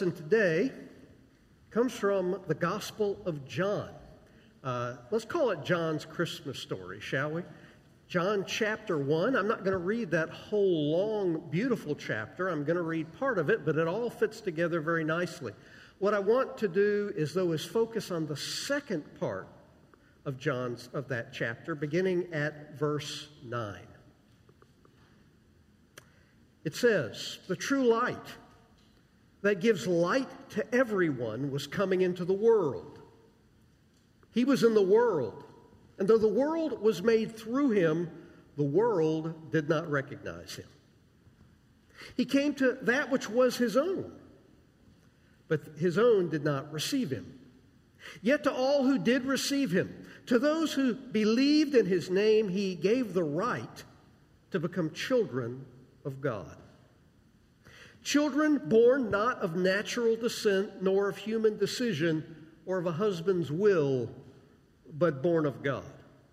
lesson today comes from the Gospel of John. Let's call it John's Christmas story, shall we? John chapter 1. I'm not going to read that whole long, beautiful chapter. I'm going to read part of it, but it all fits together very nicely. What I want to do is focus on the second part of that chapter, beginning at verse 9. It says, "The true light that gives light to everyone was coming into the world. He was in the world, and though the world was made through him, the world did not recognize him. He came to that which was his own, but his own did not receive him. Yet to all who did receive him, to those who believed in his name, he gave the right to become children of God. Children born not of natural descent, nor of human decision, or of a husband's will, but born of God.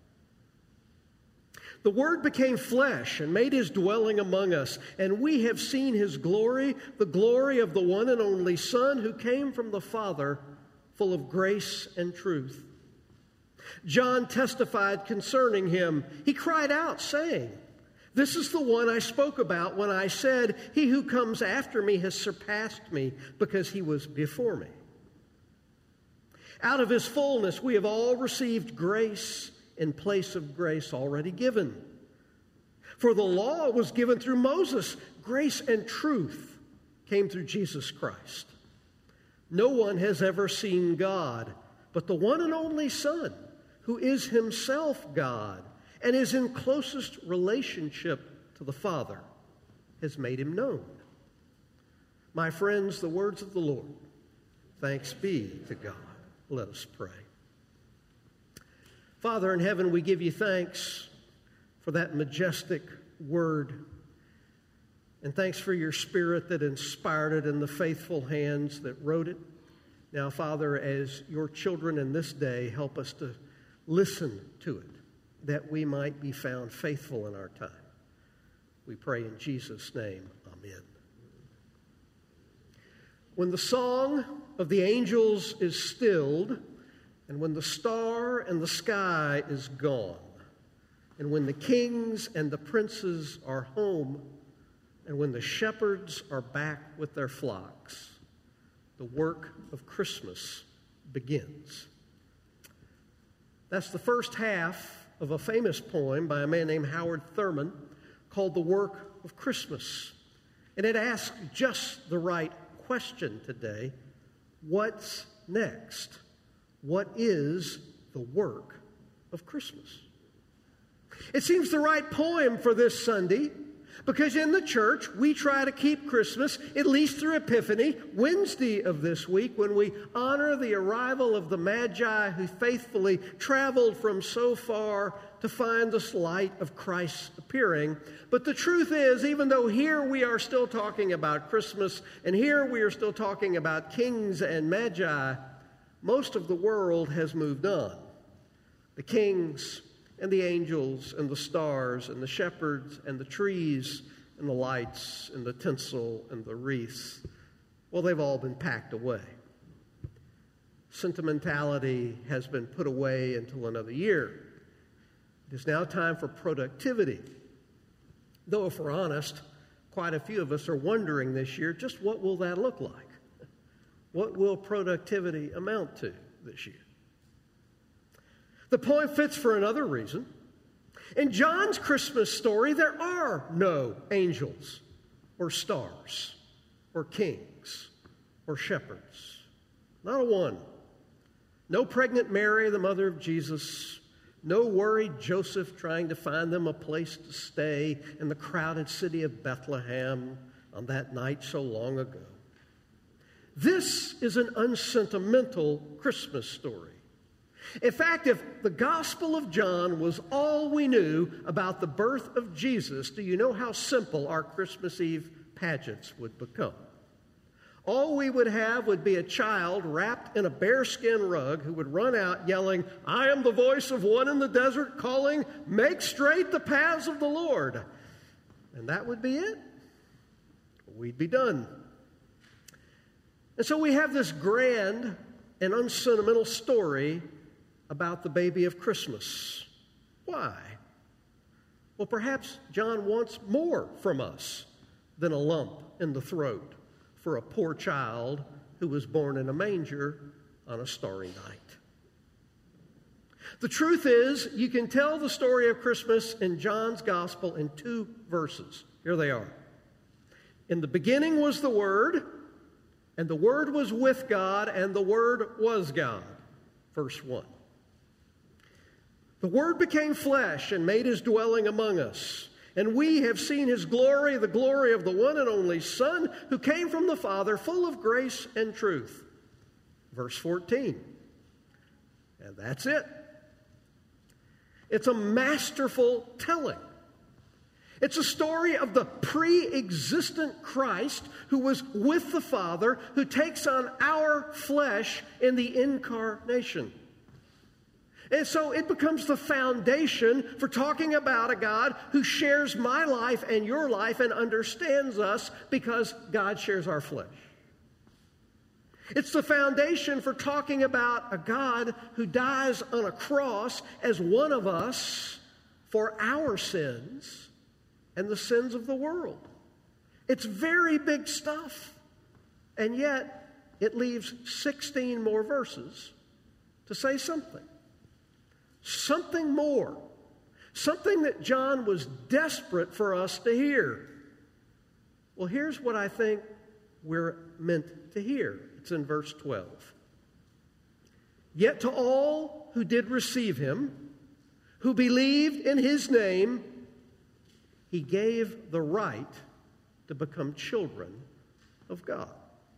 The Word became flesh and made his dwelling among us, and we have seen his glory, the glory of the one and only Son who came from the Father, full of grace and truth. John testified concerning him. He cried out, saying, 'This is the one I spoke about when I said, he who comes after me has surpassed me, because he was before me.' Out of his fullness we have all received grace in place of grace already given. For the law was given through Moses. Grace and truth came through Jesus Christ. No one has ever seen God, but the one and only Son, who is himself God and is in closest relationship to the Father, has made him known." My friends, the words of the Lord. Thanks be to God. Let us pray. Father in heaven, we give you thanks for that majestic word. And thanks for your Spirit that inspired it and the faithful hands that wrote it. Now, Father, as your children in this day, help us to listen to it, that we might be found faithful in our time. We pray in Jesus' name. Amen. When the song of the angels is stilled, and when the star in the sky is gone, and when the kings and the princes are home, and when the shepherds are back with their flocks, the work of Christmas begins. That's the first half of a famous poem by a man named Howard Thurman called The Work of Christmas. And it asks just the right question today. What's next? What is the work of Christmas? It seems the right poem for this Sunday, because in the church we try to keep Christmas, at least through Epiphany, Wednesday of this week, when we honor the arrival of the Magi who faithfully traveled from so far to find this light of Christ's appearing. But the truth is, even though here we are still talking about Christmas, and here we are still talking about kings and Magi, most of the world has moved on. The kings and the angels and the stars and the shepherds and the trees and the lights and the tinsel and the wreaths, well, they've all been packed away. Sentimentality has been put away until another year. It is now time for productivity. Though, if we're honest, quite a few of us are wondering this year, just what will that look like? What will productivity amount to this year? The poem fits for another reason. In John's Christmas story, there are no angels or stars or kings or shepherds. Not a one. No pregnant Mary, the mother of Jesus. No worried Joseph trying to find them a place to stay in the crowded city of Bethlehem on that night so long ago. This is an unsentimental Christmas story. In fact, if the Gospel of John was all we knew about the birth of Jesus, do you know how simple our Christmas Eve pageants would become? All we would have would be a child wrapped in a bearskin rug who would run out yelling, "I am the voice of one in the desert calling, make straight the paths of the Lord." And that would be it. We'd be done. And so we have this grand and unsentimental story about the baby of Christmas. Why? Well, perhaps John wants more from us than a lump in the throat for a poor child who was born in a manger on a starry night. The truth is, you can tell the story of Christmas in John's gospel in 2 verses. Here they are. In the beginning was the Word, and the Word was with God, and the Word was God. Verse 1. The Word became flesh and made his dwelling among us. And we have seen his glory, the glory of the one and only Son, who came from the Father, full of grace and truth. Verse 14. And that's it. It's a masterful telling. It's a story of the pre-existent Christ who was with the Father, who takes on our flesh in the incarnation. And so it becomes the foundation for talking about a God who shares my life and your life and understands us because God shares our flesh. It's the foundation for talking about a God who dies on a cross as one of us for our sins and the sins of the world. It's very big stuff. And yet, it leaves 16 more verses to say something. Something more. Something that John was desperate for us to hear. Well, here's what I think we're meant to hear. It's in verse 12. Yet to all who did receive him, who believed in his name, he gave the right to become children of God.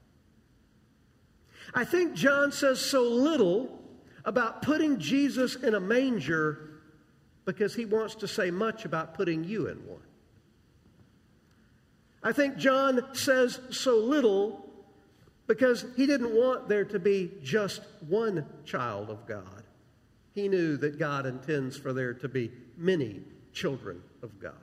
I think John says so little about putting Jesus in a manger because he wants to say much about putting you in one. I think John says so little because he didn't want there to be just one child of God. He knew that God intends for there to be many children of God.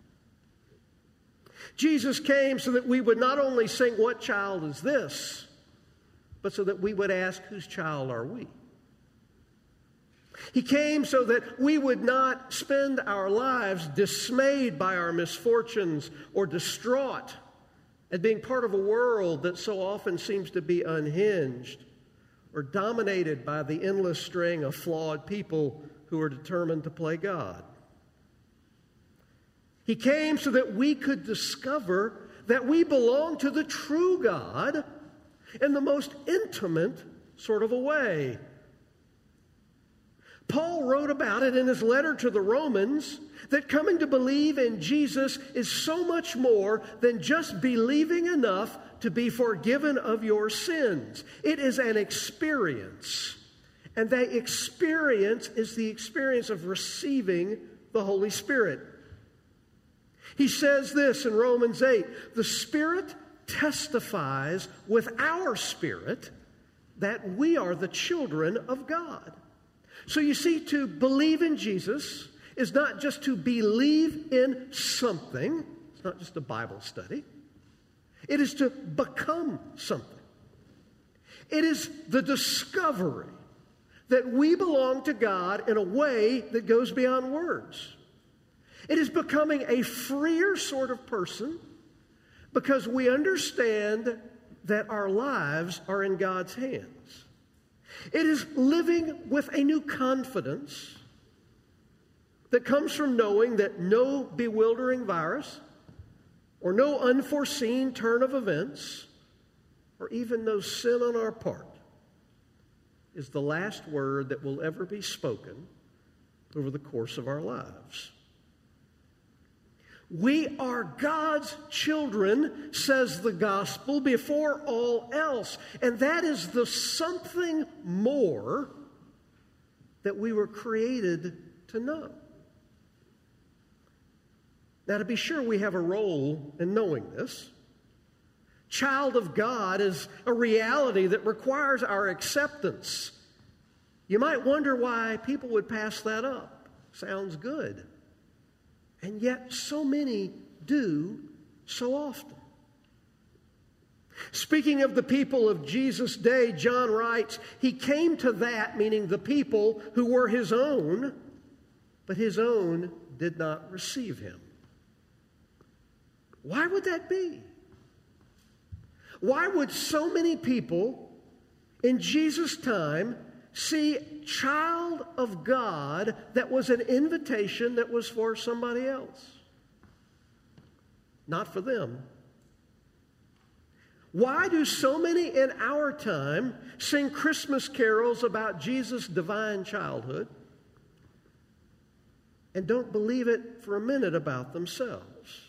Jesus came so that we would not only sing, "What child is this?" but so that we would ask, "Whose child are we?" He came so that we would not spend our lives dismayed by our misfortunes or distraught at being part of a world that so often seems to be unhinged or dominated by the endless string of flawed people who are determined to play God. He came so that we could discover that we belong to the true God in the most intimate sort of a way. Paul wrote about it in his letter to the Romans that coming to believe in Jesus is so much more than just believing enough to be forgiven of your sins. It is an experience. And that experience is the experience of receiving the Holy Spirit. He says this in Romans 8, "The Spirit testifies with our spirit that we are the children of God." So you see, to believe in Jesus is not just to believe in something. It's not just a Bible study. It is to become something. It is the discovery that we belong to God in a way that goes beyond words. It is becoming a freer sort of person because we understand that our lives are in God's hands. It is living with a new confidence that comes from knowing that no bewildering virus or no unforeseen turn of events or even no sin on our part is the last word that will ever be spoken over the course of our lives. We are God's children, says the gospel, before all else. And that is the something more that we were created to know. Now, to be sure, we have a role in knowing this. Child of God is a reality that requires our acceptance. You might wonder why people would pass that up. Sounds good. And yet, so many do so often. Speaking of the people of Jesus' day, John writes, he came to that, meaning the people who were his own, but his own did not receive him. Why would that be? Why would so many people in Jesus' time see child of God that was an invitation that was for somebody else? Not for them. Why do so many in our time sing Christmas carols about Jesus' divine childhood and don't believe it for a minute about themselves?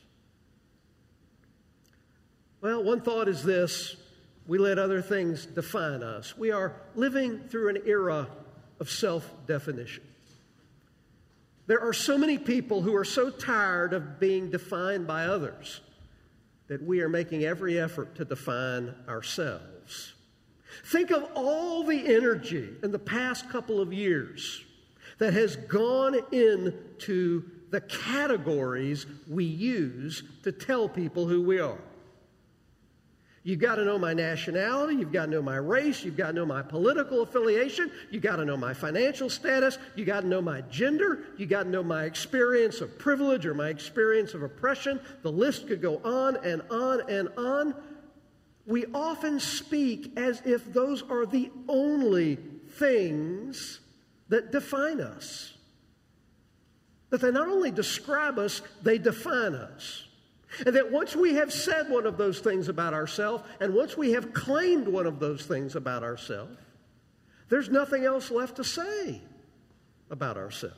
Well, one thought is this: we let other things define us. We are living through an era of self-definition. There are so many people who are so tired of being defined by others that we are making every effort to define ourselves. Think of all the energy in the past couple of years that has gone into the categories we use to tell people who we are. You've got to know my nationality, you've got to know my race, you've got to know my political affiliation, you've got to know my financial status, you've got to know my gender, you've got to know my experience of privilege or my experience of oppression. The list could go on and on and on. We often speak as if those are the only things that define us. That they not only describe us, they define us. And that once we have said one of those things about ourselves, and once we have claimed one of those things about ourselves, there's nothing else left to say about ourselves.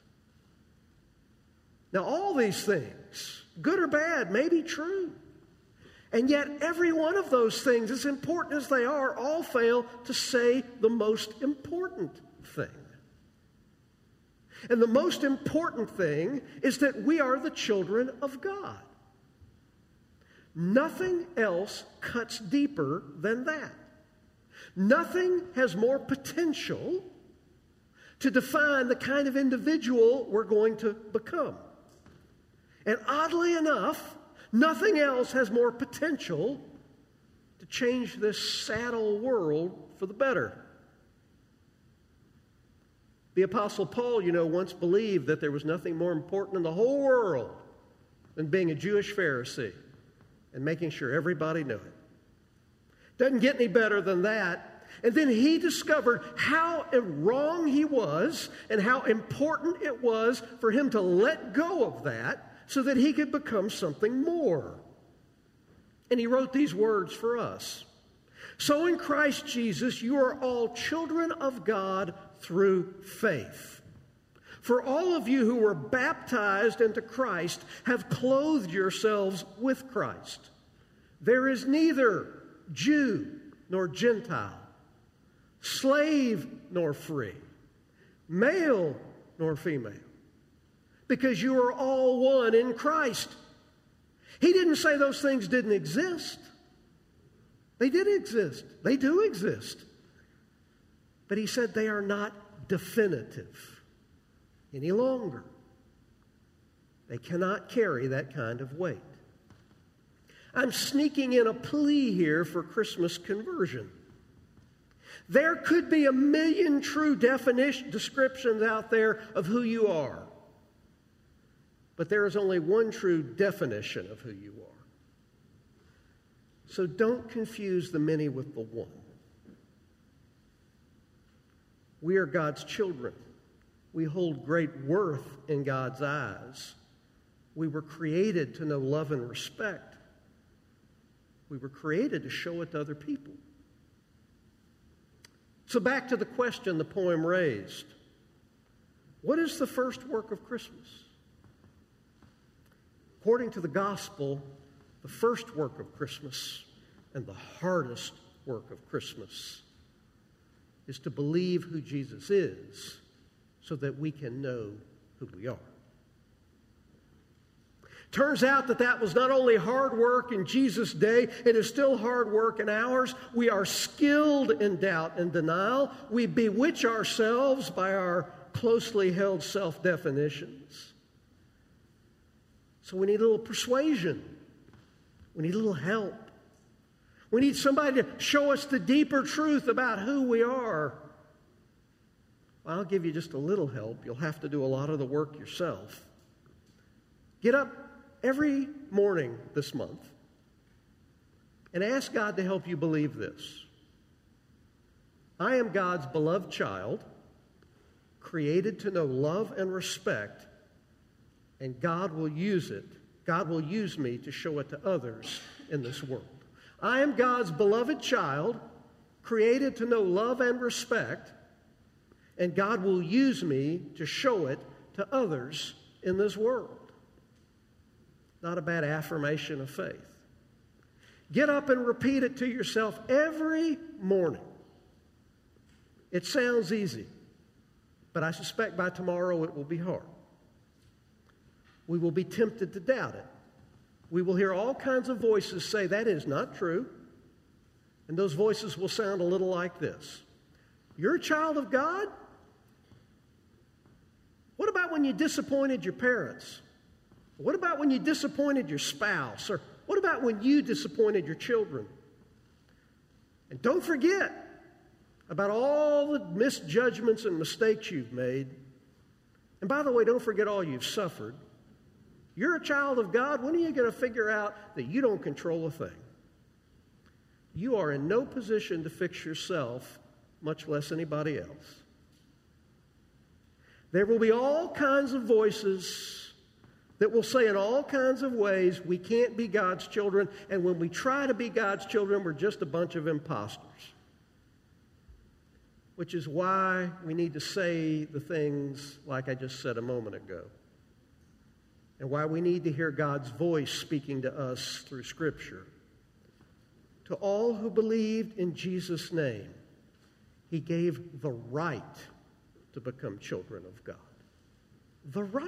Now, all these things, good or bad, may be true. And yet, every one of those things, as important as they are, all fail to say the most important thing. And the most important thing is that we are the children of God. Nothing else cuts deeper than that. Nothing has more potential to define the kind of individual we're going to become. And oddly enough, nothing else has more potential to change this sad old world for the better. The Apostle Paul, once believed that there was nothing more important in the whole world than being a Jewish Pharisee and making sure everybody knew it. Doesn't get any better than that. And then he discovered how wrong he was and how important it was for him to let go of that so that he could become something more. And he wrote these words for us. So in Christ Jesus, you are all children of God through faith. For all of you who were baptized into Christ have clothed yourselves with Christ. There is neither Jew nor Gentile, slave nor free, male nor female, because you are all one in Christ. He didn't say those things didn't exist. They did exist. They do exist. But he said they are not definitive any longer. They cannot carry that kind of weight. I'm sneaking in a plea here for Christmas conversion. There could be a million true descriptions out there of who you are. But there is only one true definition of who you are. So don't confuse the many with the one. We are God's children. We hold great worth in God's eyes. We were created to know love and respect. We were created to show it to other people. So back to the question the poem raised. What is the first work of Christmas? According to the gospel, the first work of Christmas and the hardest work of Christmas is to believe who Jesus is so that we can know who we are. Turns out that was not only hard work in Jesus' day, it is still hard work in ours. We are skilled in doubt and denial. We bewitch ourselves by our closely held self-definitions. So we need a little persuasion. We need a little help. We need somebody to show us the deeper truth about who we are. Well, I'll give you just a little help. You'll have to do a lot of the work yourself. Get up every morning this month and ask God to help you believe this. I am God's beloved child, created to know love and respect, and God will use it. God will use me to show it to others in this world. I am God's beloved child, created to know love and respect, and God will use me to show it to others in this world. Not a bad affirmation of faith. Get up and repeat it to yourself every morning. It sounds easy, but I suspect by tomorrow it will be hard. We will be tempted to doubt it. We will hear all kinds of voices say, that is not true. And those voices will sound a little like this. You're a child of God? What about when you disappointed your parents? What about when you disappointed your spouse? Or what about when you disappointed your children? And don't forget about all the misjudgments and mistakes you've made. And by the way, don't forget all you've suffered. You're a child of God. When are you going to figure out that you don't control a thing? You are in no position to fix yourself, much less anybody else. There will be all kinds of voices that will say in all kinds of ways we can't be God's children, and when we try to be God's children, we're just a bunch of imposters. Which is why we need to say the things like I just said a moment ago. And why we need to hear God's voice speaking to us through Scripture. To all who believed in Jesus' name, He gave the right to become children of God. The right.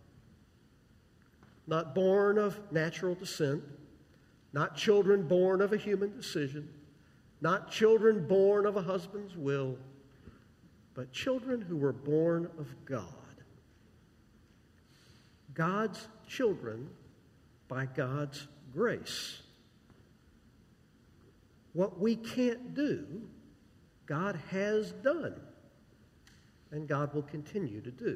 Not born of natural descent, not children born of a human decision, not children born of a husband's will, but children who were born of God. God's children by God's grace. What we can't do, God has done, and God will continue to do.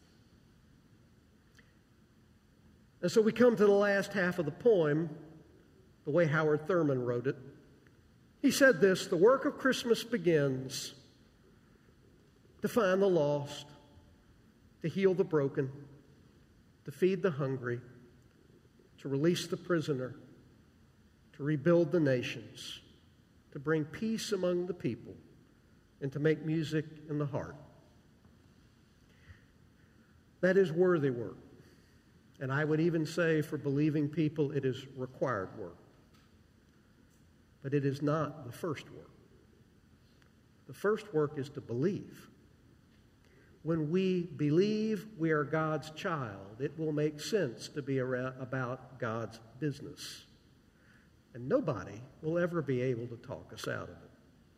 And so we come to the last half of the poem, the way Howard Thurman wrote it. He said this, the work of Christmas begins to find the lost, to heal the broken, to feed the hungry, to release the prisoner, to rebuild the nations, to bring peace among the people, and to make music in the heart. That is worthy work. And I would even say for believing people, it is required work. But it is not the first work. The first work is to believe. When we believe we are God's child, it will make sense to be about God's business. And nobody will ever be able to talk us out of it.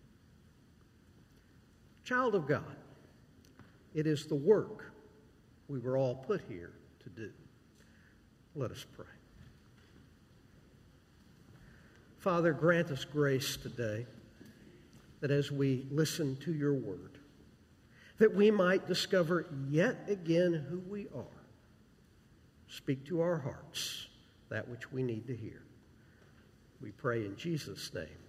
Child of God, it is the work we were all put here to do. Let us pray. Father, grant us grace today that as we listen to your word, that we might discover yet again who we are. Speak to our hearts that which we need to hear. We pray in Jesus' name.